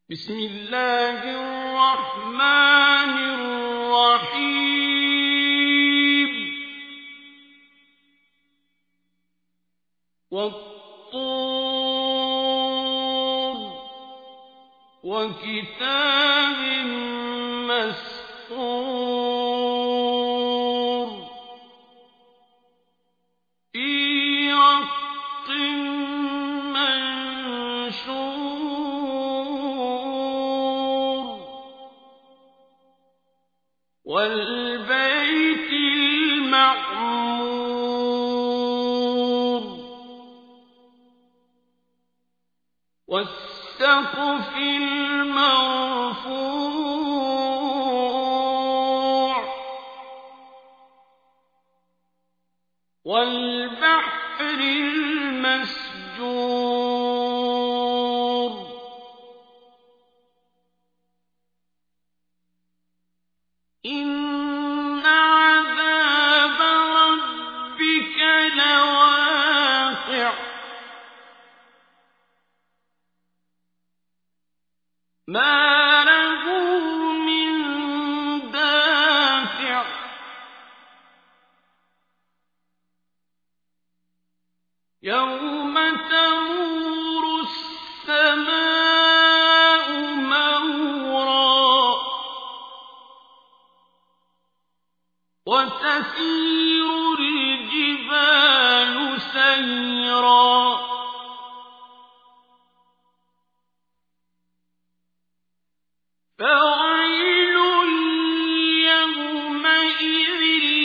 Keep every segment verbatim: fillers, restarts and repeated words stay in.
بسم الله الرحمن الرحيم والطور وكتاب مسطور في رق منشور والبيت المعمور والسقف المرفوع والبحر المسجور إن عذاب ربك لواقع ما له من دافع يوم تمور السماء مورا وتسير الجبال سيرا فويل يومئذ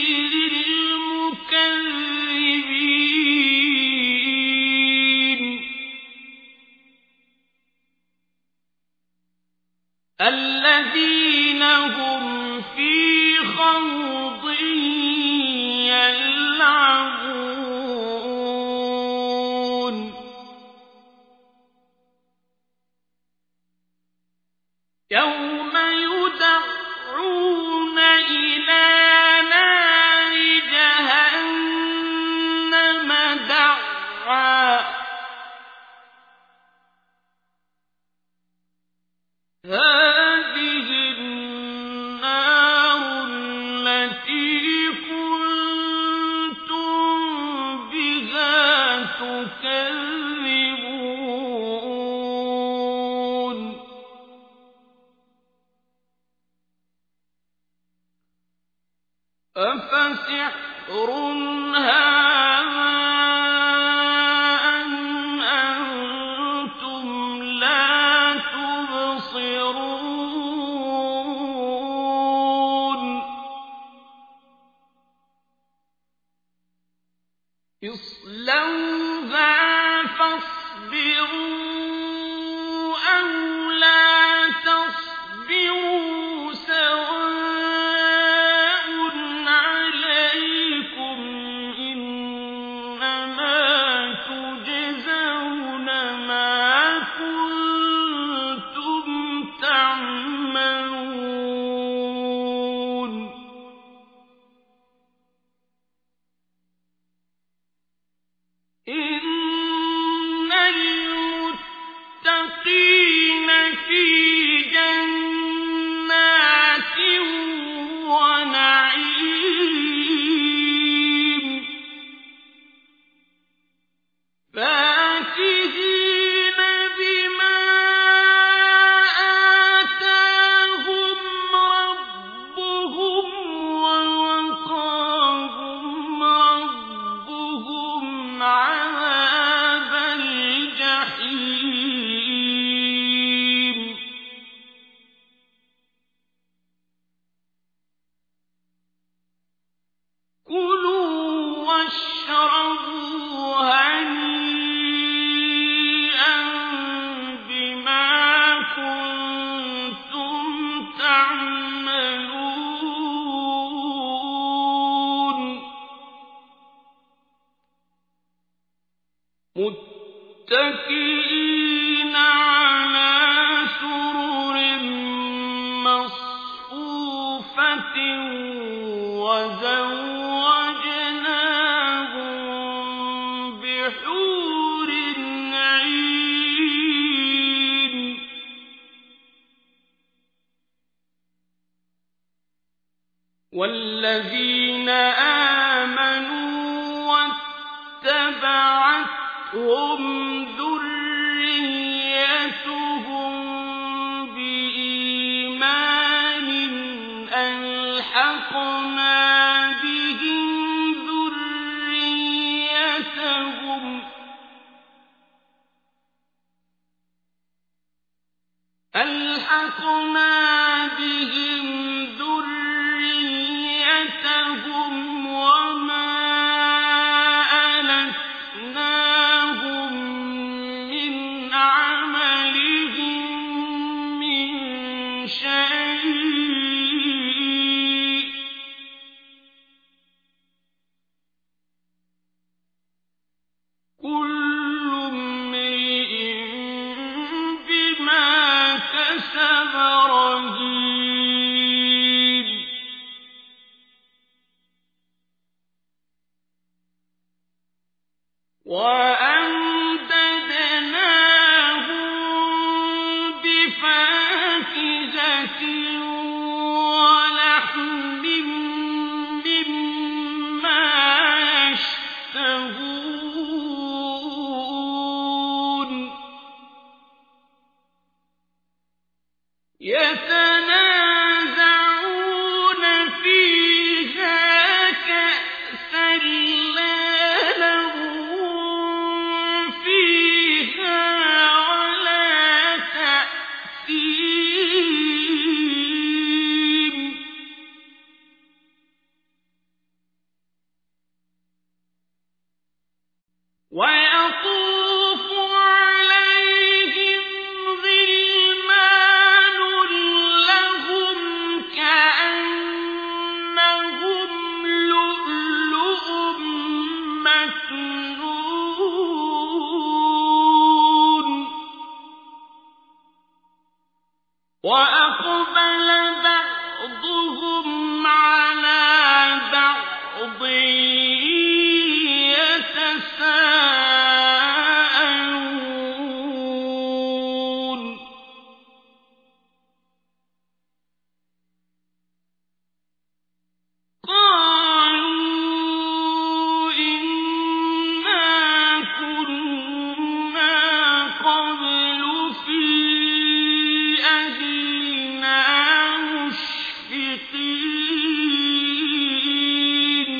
للمكذبين الذين هم في خوض يلعبون يوم يدعون إلى نار جهنم دعا هذه النار التي كنتم بها تكذبون أفسحر هذا أم أنتم لا تبصرون اصلوها فاصبروا أو لا تصبروا سواء عليكم إنما والذين آمنوا واتبعتهم ذريتهم بإيمان ألحقنا بهم ذريتهم ألحقنا بهم ذريتهم وما ألتناهم من عملهم من شيء كل امرئ بما كسب رهين وأمددناهم بفاكهة ولحم مما يشتهون يتنازعون فيها كأسا لا لغو فيها ولا تأثيم ويطوف عليهم غلمان لهم كأنهم لؤلؤ مكنون وأقبل بعضهم على بعض يتساءلون قالوا إنا كنا قبل في أهلنا مشفقين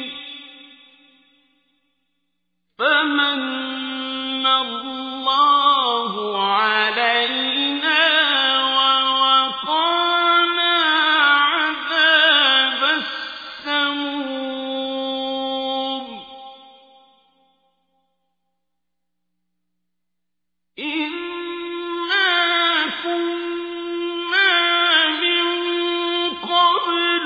فمن الله علينا ووقانا عذاب السموم إنا كنا من قبل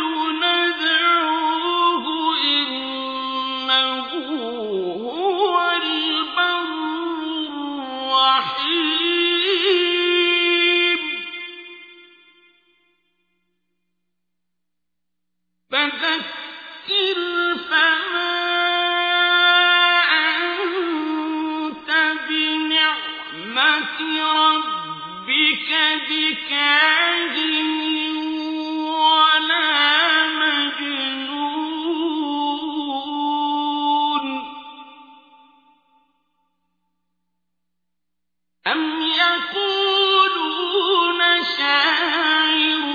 ندعوه إنه هو البر الرحيم فذكر فما أنت بنعمة ربك بكاهن ولا مجنون أم يقولون شاعر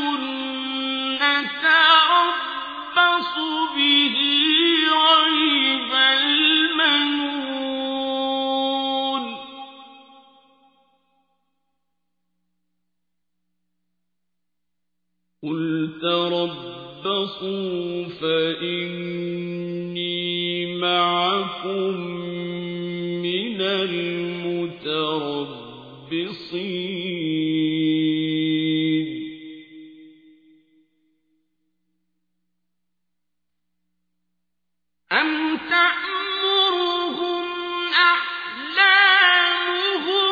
نتربص به ريب المنون قل تربصوا فإني معكم من المتربصين أم تأمرهم أحلامهم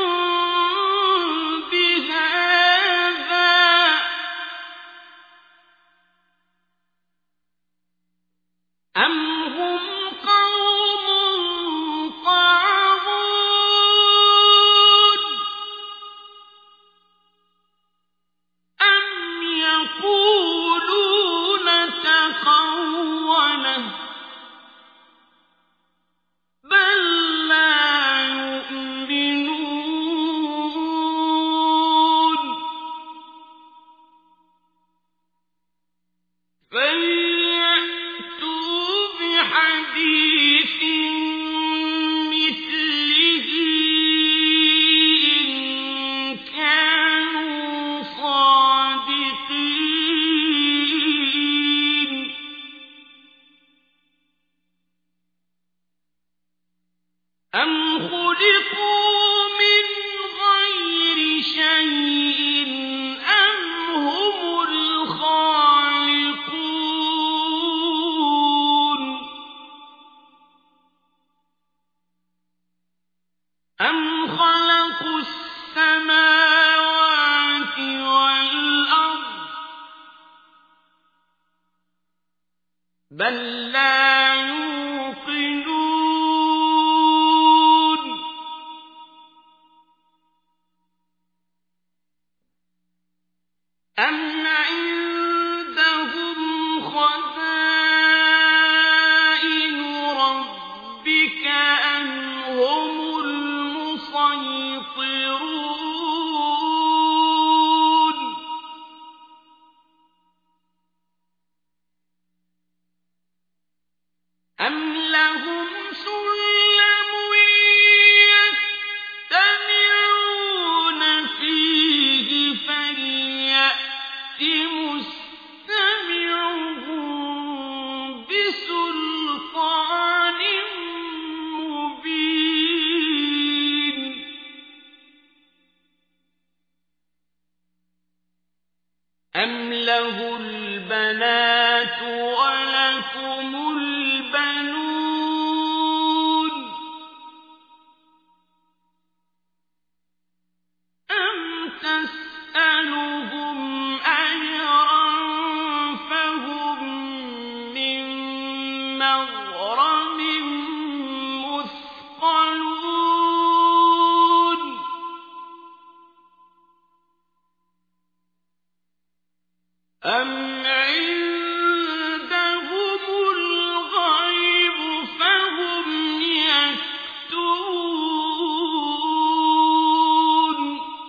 بهذا أم هم قوم طاغون بل لا يوقنون أم عندهم خزائن ربك أم هم المسيطرون أم لهم سلم يستمعون فيه فليأت مستمعهم بسلطان مبين أم له البنات ولكم البنون أم تسألهم أجرا فهم من مغرم مثقلون أم عندهم الغيب فهم يكتبون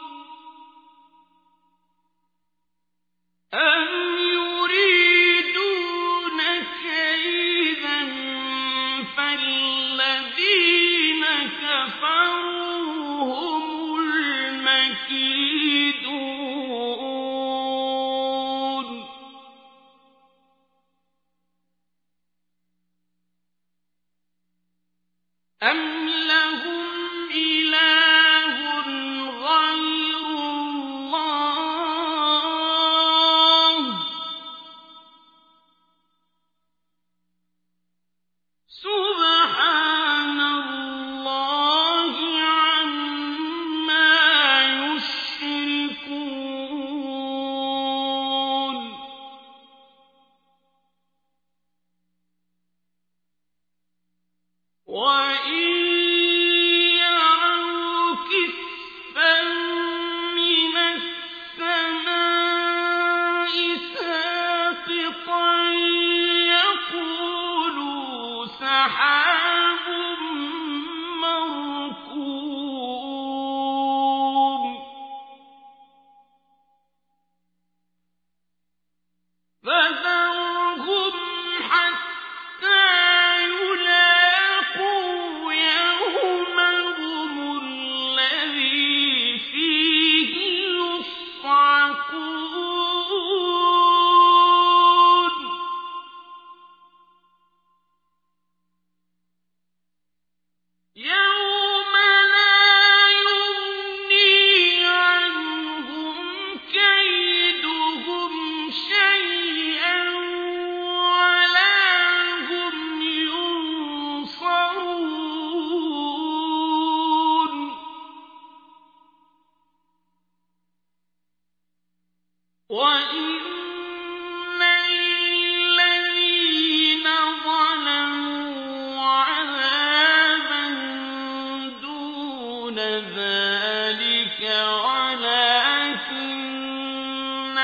أم يريدون كيدا فالذين كفروا هم المكيدون أم لهم إله غير الله سبحان الله عما يشركون وإن يروا كسفا من السماء ساقطا يقولوا سحاب مركوم فذرهم حتى يلاقوا يومهم الذي فيه يصعقون يوم لا يغني عنهم كيدهم شيئا ولا هم ينصرون وإن للذين ظلموا عذابا دون ذلك ولكن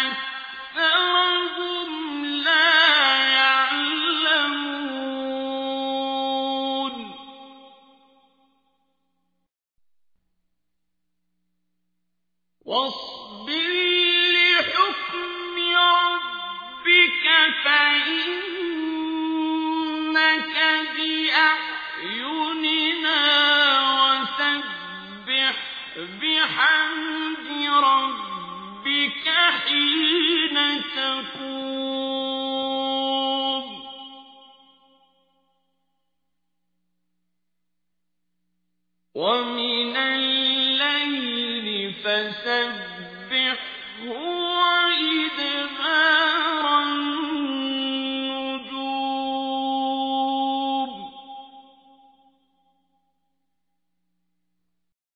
أكثرهم لا يعلمون واصبر لحكم ربك فإنك بأعيننا وسبح بحمد ربك حين تقوم ومن الليل فسبح